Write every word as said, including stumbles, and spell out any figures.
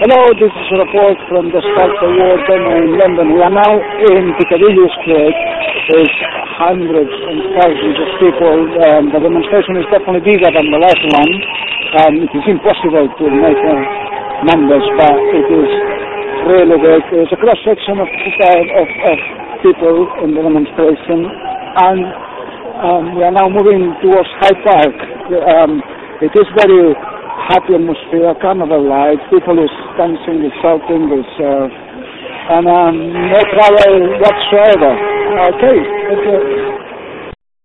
Hello, this is a report from the Sculpture Award demo in London. We are now in Piccadilly Square. There's hundreds and thousands of people. Um, the demonstration is definitely bigger than the last one. Um, it is impossible to make uh, numbers, but it is really big. There's a cross-section of, of, of people in the demonstration, and um, we are now moving towards Hyde Park. Um, it is very happy atmosphere, carnival lights, people is dancing, is shouting, is, uh, and um, no trouble whatsoever. Okay, okay.